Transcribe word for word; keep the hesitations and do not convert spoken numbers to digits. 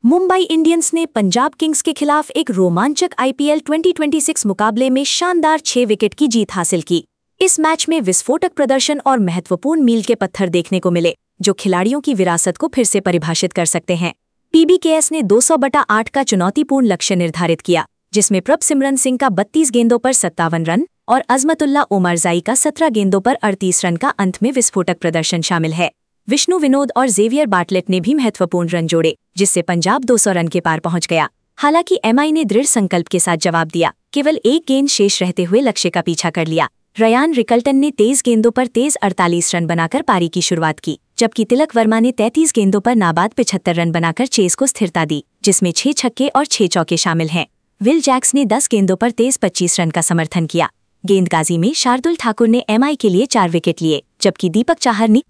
Mumbai Indians ने Punjab Kings के खिलाफ एक रोमांचक आईपीएल ट्वेंटी ट्वेंटी सिक्स मुकाबले में शानदार छह विकेट की जीत हासिल की। इस मैच में विस्फोटक प्रदर्शन और महत्वपूर्ण मील के पत्थर देखने को मिले, जो खिलाड़ियों की विरासत को फिर से परिभाषित कर सकते हैं। पीबीकेएस ने दो सौ बटा आठ का चुनौतीपूर्ण लक्ष्य निर्धारित किया, जिसमें प्रभसिमरन सिंह का बत्तीस गेंदों पर सत्तावन रन और अजमतुल्ला ओमरजाई का सत्रह गेंदों पर अड़तीस रन का अंत में विस्फोटक प्रदर्शन शामिल है। विष्णु विनोद और जेवियर बार्टलेट ने भी महत्वपूर्ण रन जोड़े, जिससे पंजाब दो सौ रन के पार पहुंच गया। हालांकि एमआई ने दृढ़ संकल्प के साथ जवाब दिया, केवल एक गेंद शेष रहते हुए लक्ष्य का पीछा कर लिया। रयान रिकल्टन ने तेईस गेंदों पर तेज अड़तालीस रन बनाकर पारी की शुरुआत की, जबकि तिलक वर्मा ने तैंतीस गेंदों पर नाबाद पचहत्तर रन बनाकर चेस को स्थिरता दी, जिसमें छह छक्के और छह चौके शामिल हैं। विल जैक्स ने दस गेंदों पर तेज पच्चीस रन का समर्थन किया। गेंदबाजी में शार्दुल ठाकुर ने एमआई के लिए चार विकेट लिए, जबकि दीपक चाहर ने